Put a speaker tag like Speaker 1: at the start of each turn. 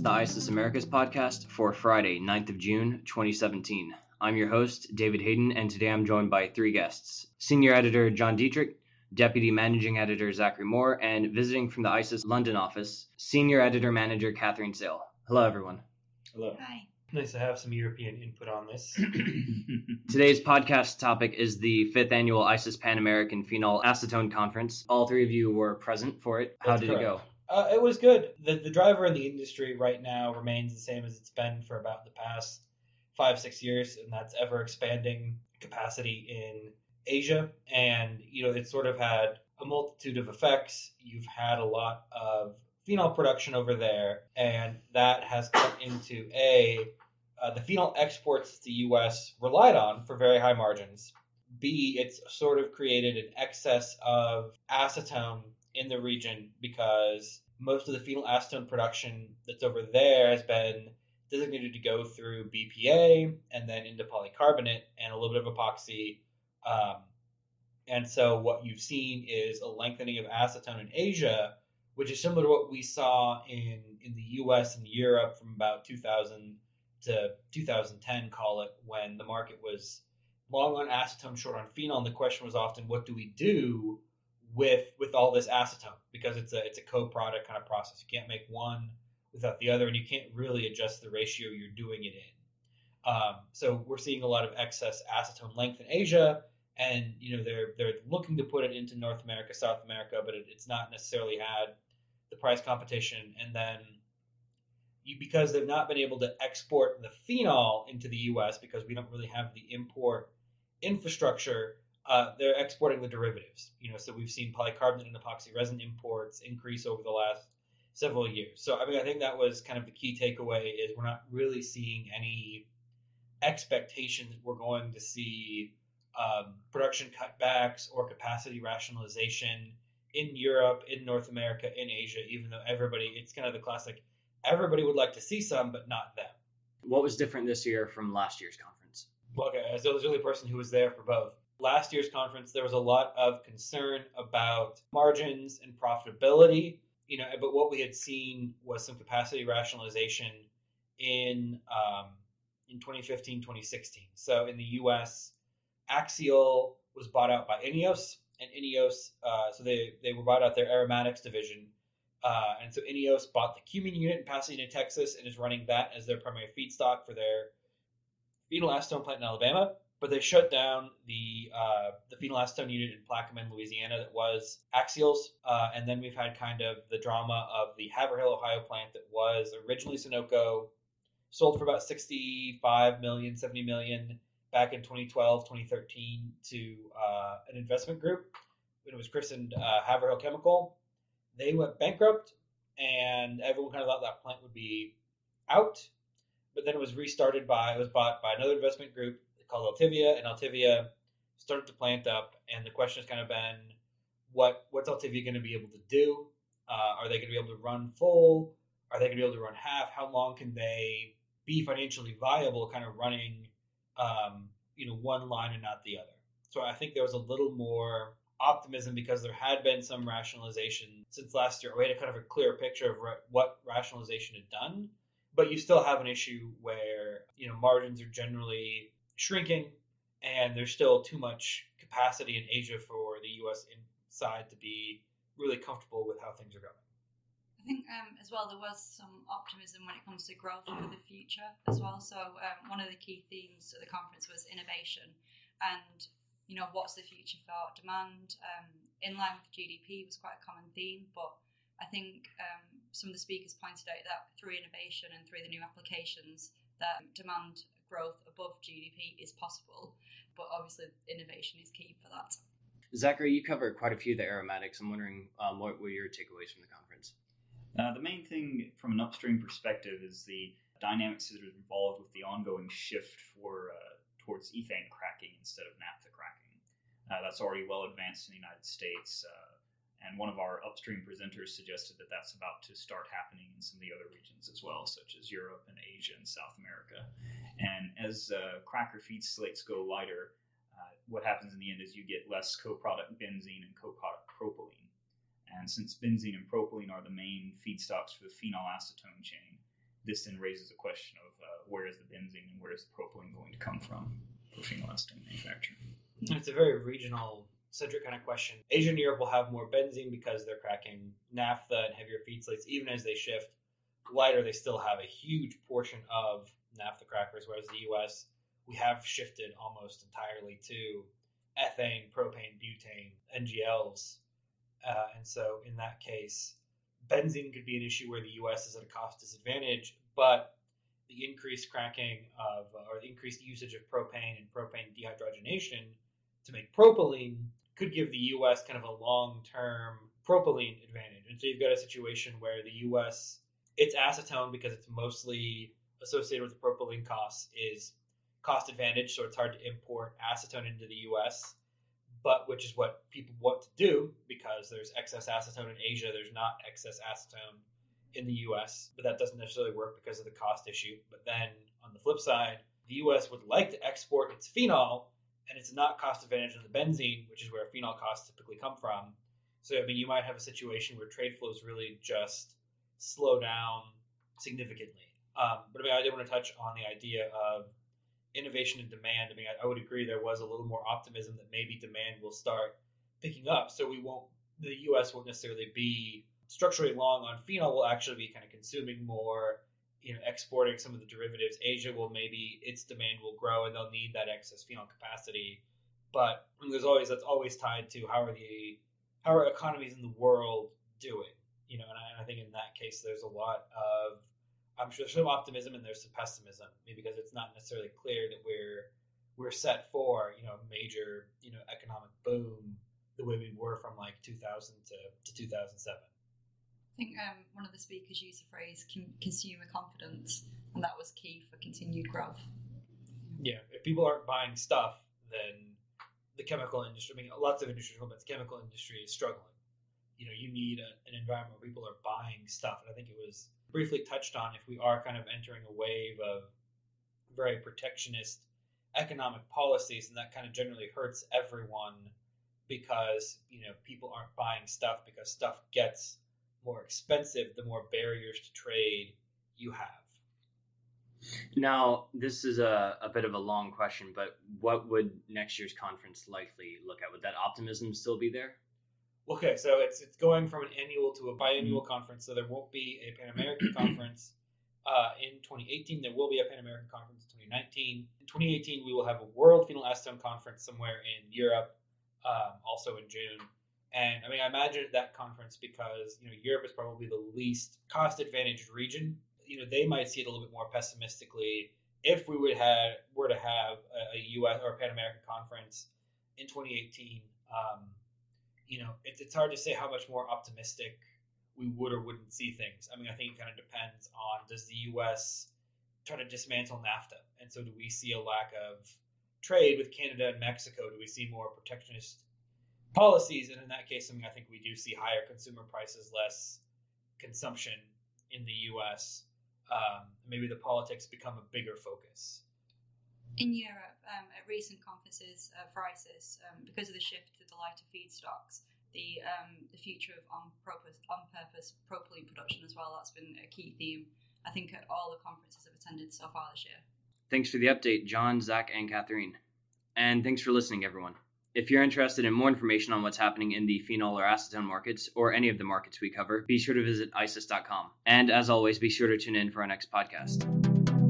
Speaker 1: the ISIS Americas podcast for Friday, 9th of June, 2017. I'm your host, David Hayden, and today I'm joined by three guests. Senior Editor John Dietrich, Deputy Managing Editor Zachary Moore, and visiting from the ISIS London office, Senior Editor-Manager Catherine Sale. Hello, everyone.
Speaker 2: Hello.
Speaker 3: Hi.
Speaker 2: Nice to have some European input on this.
Speaker 1: Today's podcast topic is the 5th Annual ISIS Pan-American Phenol Acetone Conference. All three of you were present for it. How did it go?
Speaker 2: It was good. The driver in the industry right now remains the same as it's been for about the past 5-6 years, and that's ever expanding capacity in Asia. And, it's sort of had a multitude of effects. You've had a lot of phenol production over there, and that has come into the phenol exports the U.S. relied on for very high margins. B, it's sort of created an excess of acetone in the region because most of the phenol acetone production that's over there has been designated to go through BPA and then into polycarbonate and a little bit of epoxy. And so what you've seen is a lengthening of acetone in Asia, which is similar to what we saw in the U.S. and Europe from about 2000 to 2010, call it, when the market was long on acetone, short on phenol. And the question was often, what do we do with all this acetone? Because it's a co-product kind of process. You can't make one without the other, and you can't really adjust the ratio you're doing it in. So we're seeing a lot of excess acetone length in Asia, and they're looking to put it into North America, South America, but it's not necessarily had the price competition. And then because they've not been able to export the phenol into the U.S. because we don't really have the import infrastructure, they're exporting the derivatives. So we've seen polycarbonate and epoxy resin imports increase over the last several years. So I think that was kind of the key takeaway is we're not really seeing any expectation that we're going to see production cutbacks or capacity rationalization in Europe, in North America, in Asia, even though it's kind of the classic, everybody would like to see some, but not them.
Speaker 1: What was different this year from last year's conference?
Speaker 2: Well, okay, as I was the only person who was there for both. Last year's conference, there was a lot of concern about margins and profitability, but what we had seen was some capacity rationalization in 2015, 2016. So in the U.S., Axiall was bought out by INEOS, and INEOS, so they were bought out their aromatics division. And so INEOS bought the cumene unit in Pasadena, Texas, and is running that as their primary feedstock for their phenol acetone plant in Alabama. But they shut down the phenol acetone unit in Plaquemine, Louisiana, that was Axiall's. And then we've had kind of the drama of the Haverhill, Ohio plant that was originally Sunoco, sold for about $65 million, $70 million back in 2012, 2013 to an investment group. It was christened Haverhill Chemical. They went bankrupt, and everyone kind of thought that plant would be out. But then it was bought by another investment group called Altivia, and Altivia started the plant up. And the question has kind of been, what's Altivia going to be able to do? Are they going to be able to run full? Are they going to be able to run half? How long can they be financially viable, kind of running, one line and not the other? So I think there was a little more optimism because there had been some rationalization since last year. We had a kind of a clear picture of what rationalization had done, but you still have an issue where margins are generally shrinking, and there's still too much capacity in Asia for the U.S. inside to be really comfortable with how things are going.
Speaker 3: I think as well there was some optimism when it comes to growth for the future as well. So one of the key themes at the conference was innovation, and what's the future for demand in line with GDP was quite a common theme. But I think some of the speakers pointed out that through innovation and through the new applications, that demand growth above GDP is possible. But obviously, innovation is key for that.
Speaker 1: Zachary, you covered quite a few of the aromatics. I'm wondering what were your takeaways from the conference?
Speaker 4: The main thing from an upstream perspective is the dynamics that are involved with the ongoing shift towards ethane cracking instead of naphtha cracking. That's already well advanced in the United States, and one of our upstream presenters suggested that that's about to start happening in some of the other regions as well, such as Europe and Asia and South America. And as cracker feed slates go lighter, what happens in the end is you get less co-product benzene and co-product propylene. And since benzene and propylene are the main feedstocks for the phenol acetone chain, this then raises a question of where is the benzene and where is the propylene going to come from for phenol acetate manufacturing?
Speaker 2: It's a very regional centric kind of question. Asia and Europe will have more benzene because they're cracking naphtha and heavier feed slates. Even as they shift lighter, they still have a huge portion of naphtha crackers, whereas the US, we have shifted almost entirely to ethane, propane, butane, NGLs. And so in that case, benzene could be an issue where the US is at a cost disadvantage, but the increased cracking of, or the increased usage of propane and propane dehydrogenation to make propylene could give the US kind of a long-term propylene advantage. And so you've got a situation where the US, its acetone, because it's mostly associated with the propylene costs, is cost advantage, so it's hard to import acetone into the US, but which is what people want to do because there's excess acetone in Asia, there's not excess acetone in the US, but that doesn't necessarily work because of the cost issue. But then on the flip side, the US would like to export its phenol, and it's not cost advantage on the benzene, which is where phenol costs typically come from. So, I mean, you might have a situation where trade flows really just slow down significantly. But I mean, I did want to touch on the idea of innovation and demand. I mean, I would agree there was a little more optimism that maybe demand will start picking up. So the US won't necessarily be structurally long on phenol, will actually be kind of consuming more, exporting some of the derivatives. Asia will maybe, its demand will grow and they'll need that excess phenol capacity. But that's always tied to how are economies in the world doing, and I think in that case, there's a lot of, I'm sure there's some optimism and there's some pessimism, maybe because it's not necessarily clear that we're set for, a major, economic boom the way we were from like 2000 to 2007.
Speaker 3: I think one of the speakers used the phrase consumer confidence, and that was key for continued growth.
Speaker 2: Yeah, if people aren't buying stuff, then the chemical industry, I mean, lots of industries, but the chemical industry is struggling. You need an environment where people are buying stuff. And I think it was briefly touched on, if we are kind of entering a wave of very protectionist economic policies, and that kind of generally hurts everyone because, people aren't buying stuff because stuff gets more expensive the more barriers to trade you have.
Speaker 1: Now, this is a bit of a long question, but what would next year's conference likely look at? Would that optimism still be there?
Speaker 2: Okay, so it's going from an annual to a biannual conference, so there won't be a Pan American conference in 2018. There will be a Pan American conference in 2019. In 2018, we will have a World Phenol Acetone Conference somewhere in Europe, also in June. And I mean, I imagine at that conference, because Europe is probably the least cost-advantaged region. They might see it a little bit more pessimistically if we were to have a U.S. or a Pan American conference in 2018. It's hard to say how much more optimistic we would or wouldn't see things. I mean, I think it kind of depends on, does the U.S. try to dismantle NAFTA, and so do we see a lack of trade with Canada and Mexico? Do we see more protectionist policies? And in that case, I think we do see higher consumer prices, less consumption in the U.S. Maybe the politics become a bigger focus.
Speaker 3: In Europe, at recent conferences for ICIS, because of the shift to the lighter feedstocks, the future of on-purpose propylene production as well, that's been a key theme, I think, at all the conferences I've attended so far this year.
Speaker 1: Thanks for the update, John, Zach, and Catherine. And thanks for listening, everyone. If you're interested in more information on what's happening in the phenol or acetone markets, or any of the markets we cover, be sure to visit ICIS.com. And as always, be sure to tune in for our next podcast.